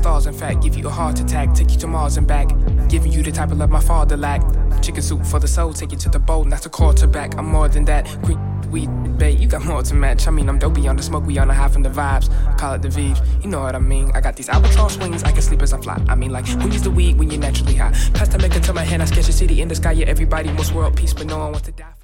stars, in fact, give you a heart attack, take you to Mars and back, giving you the type of love my father lacked. Chicken soup for the soul, take you to the bowl, not a quarterback. I'm more than that. Green weed, bait, you got more to match. I mean, I'm dopey on the smoke, we on the high from the vibes. Call it the Vibes, you know what I mean. I got these albatross wings, I can sleep as I fly. I mean, like, who needs the weed when you're naturally high? Past time, make it to my hand, I sketch a city in the sky. Yeah, everybody wants world peace, but no one wants to die.